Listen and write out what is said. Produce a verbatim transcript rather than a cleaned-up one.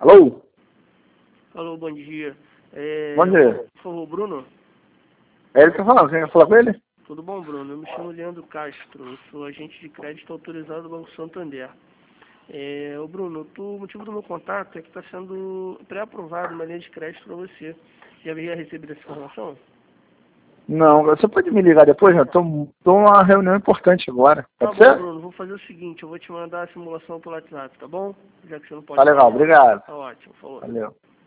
Alô? Alô, bom dia. É, Bom dia. Por favor, Bruno? É ele que tá falando, você quer falar com ele? Tudo bom, Bruno? Eu me chamo Leandro Castro, eu sou agente de crédito autorizado do Banco Santander. É, ô Bruno, tu- o motivo do meu contato é que está sendo pré-aprovado uma linha de crédito para você. Já havia recebido essa informação? Não, você pode me ligar depois? Eu tô, tô numa reunião importante agora. Tá Pode bom, ser? Bruno, vou fazer o seguinte, eu vou te mandar a simulação pelo WhatsApp, tá bom? Já que você não pode Tá legal, falar. obrigado. Tá ótimo, falou. Valeu.